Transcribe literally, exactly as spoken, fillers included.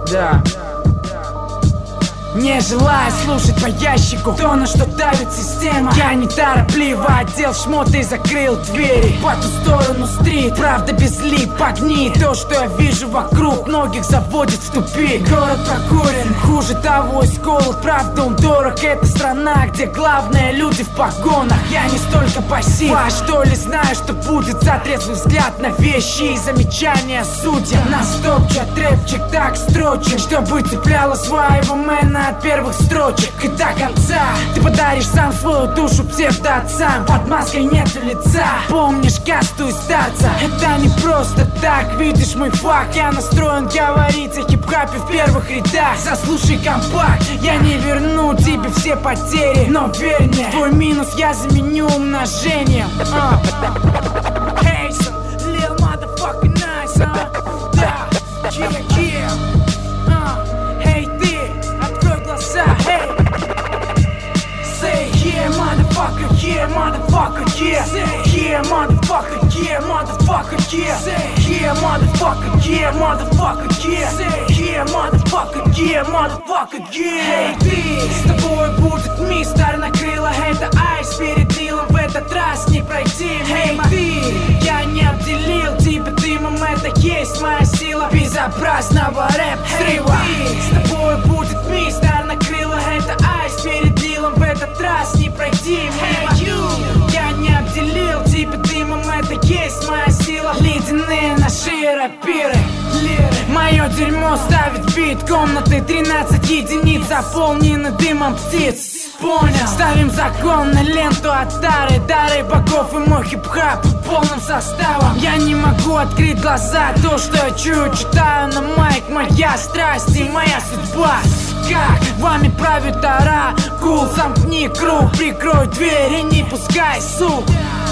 Да. Не желаю слушать по ящику то, на что давит система. Я не торопливо одел шмоты и закрыл двери. По ту сторону стрит, правда без лип, огни. То, что я вижу вокруг, многих заводит в тупик. Город прокурен, хуже того исколот. Правда он дорог, это страна, где главное люди в погонах. Я не столько пассив, а что ли знаю, что будет за трезвый взгляд на вещи и замечания судьям. Нас топчат, рэпчик так строчен, чтобы цепляло своего мэна от первых строчек и до конца. Ты подаришь сам свою душу псевдоотцам. Под маской нету лица, помнишь касту и старца. Это не просто так, видишь мой факт. Я настроен говорить о хип-хапе в первых рядах. Заслушай компакт, я не верну тебе все потери, но верь мне, твой минус я заменю умножением. uh. Hey, son, little motherfucking nice, huh? Да, yeah, yeah. uh. Hey, hey. Say yeah, motherfucker, yeah, motherfucker, yeah. Say yeah, motherfucker, yeah, motherfucker, yeah. Say yeah, motherfucker, yeah, motherfucker, yeah. Say yeah, motherfucker, yeah, motherfucker, yeah. Hey, ты, с тобой будет мистер, накрыла это айс. Перед Нилом в этот раз не пройти. Hey, ты, я не обделил тебя дымом, это есть моя сила безобразного рэп-стрива. Hey, с тобой будет мистер, накрыла это айс. Перед Нилом в этот раз не пройти. Hey, you, я не обделил тебя дымом, это есть моя сила. Ледяные наши рапиры, лиры. Мое дерьмо ставит бит, комнаты тринадцать единиц заполнены дымом птиц. Понял, ставим закон на ленту от тары, дары богов и мой хип-хап полным составом. Я не могу открыть глаза, то, что я чую, читаю на майк. Моя страсть и моя судьба. Как вами правит оракул, замкни круг, прикрой дверь и не пускай сук.